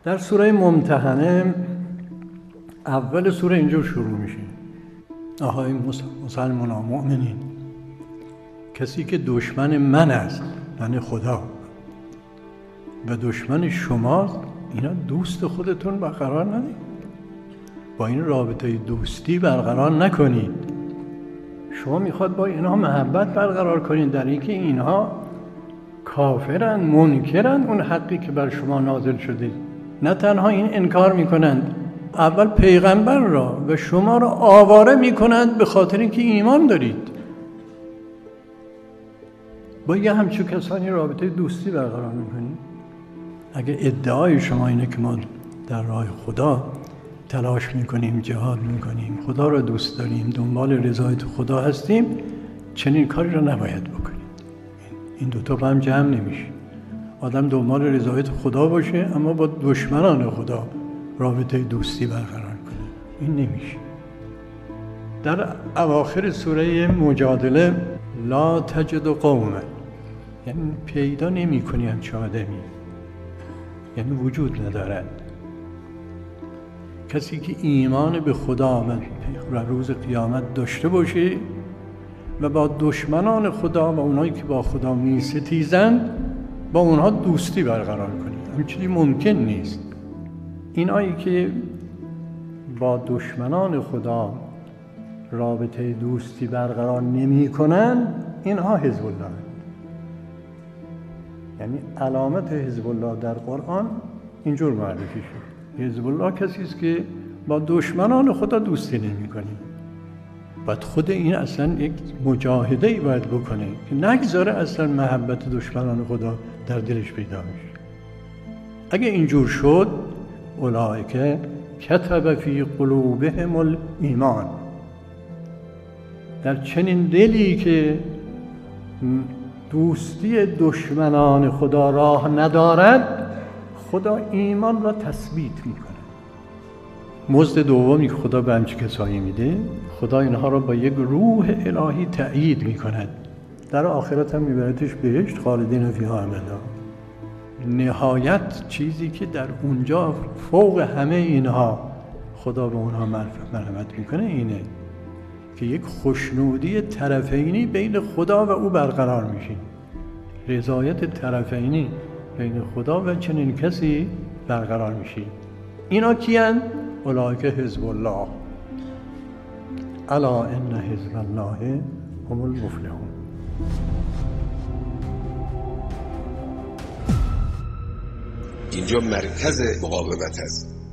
در سوره ممتحنه اول سوره اینجور شروع میشه: آهای مسلمانان مؤمنین، کسی که دشمن من است، من خدا، و دشمن شماست، اینا دوست خودتون برقرار ندید، با این رابطه دوستی برقرار نکنید. شما میخواد با اینها محبت برقرار کنید، در اینکه اینها کافرن، منکرن اون حقی که بر شما نازل شده. نه تنها این انکار میکنند، اول پیغمبر را و شما را آواره میکنند به خاطر اینکه ایمان دارید. با یه همچون کسانی رابطه دوستی برقرار میکنید. اگه ادعای شما اینه که ما در راه خدا تلاش میکنیم، جهاد میکنیم، خدا را دوست داریم، دنبال رضایت خدا هستیم، چنین کاری را نباید بکنید. این دوتا با هم جمع نمیشه. آدم دنبال رضایت خدا باشه اما با دشمنان خدا رابطه دوستی برقرار کنه، این نمیشه. در اواخر سوره مجادله لا تجد قوما، یعنی پیدا نمی کنی همچه آدمی، یعنی وجود ندارد کسی که ایمان به خدا و روز قیامت داشته باشه و با دشمنان خدا و اونایی که با خدا می ستیزند با اونها دوستی برقرار کنید. همین چیزی ممکن نیست. اینایی که با دشمنان خدا رابطه دوستی برقرار نمی کنن، اینها حزب الله. یعنی علامت حزب الله در قرآن اینجور معرفی شد: حزب الله کسی است که با دشمنان خدا دوستی نمی کنه. باید خود این اصلا یک مجاهده‌ای باید بکنه که نگذاره اصلا محبت دشمنان خدا در دلش پیدا میشه. اگه اینجور شد، اولئک کتب فی قلوبهم الایمان، در چنین دلی که دوستی دشمنان خدا راه ندارد، خدا ایمان را تثبیت میکنه. مزد دومی که خدا به همچه کسایی میده، خدا اینها را با یک روح الهی تأیید میکند. در آخرت هم میبردش بهشت، خالدین فیها ابدا. نهایت چیزی که در اونجا فوق همه اینها خدا به اونها مرحمت میکنه اینه که یک خوشنودی طرفینی بین خدا و او برقرار میشه. رضایت طرفینی بین خدا و چنین کسی برقرار میشه. اینا کیان؟ اولئک حزب الله، الا ان حزب الله هم المفلحون. اینجا مرکز مقاومت است.